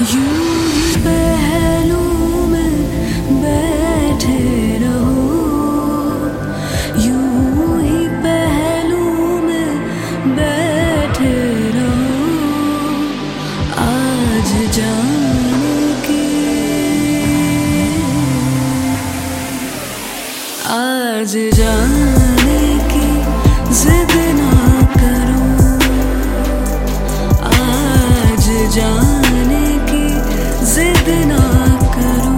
यूं ही पहलू में बैठे रहो, यूं ही पहलू में बैठे रहो। आज जाने की, आज जाने की जिद ना करो, आज जाने की जिद ना करो।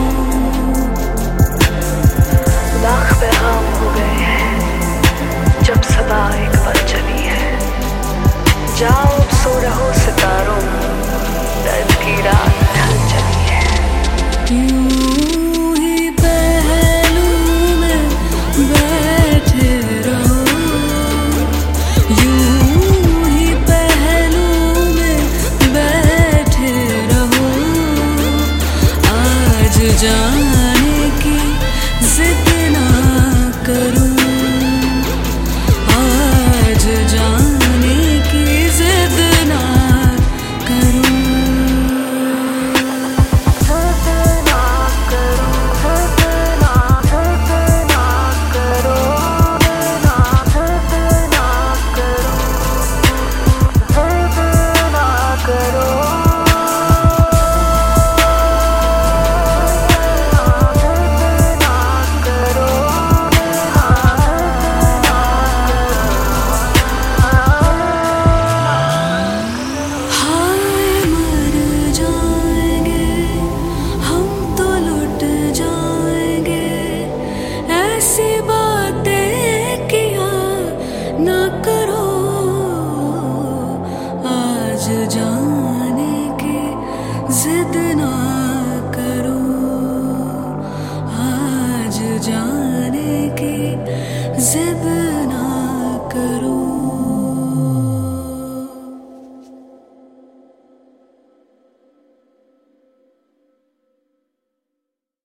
लाख पैगाम हो गए हैं जब सदा एक पल चली है। जाओ सो रहो सितारों, दर्द की रात ढल चली है। यूं ही पहलू में बैठे रहो, यूं ही पहलू में बैठे रहो। आज जाने की जिद ना करो, आज जाने की जिद ना करो। आज जाने की जिद ना करो, आज जाने की जिद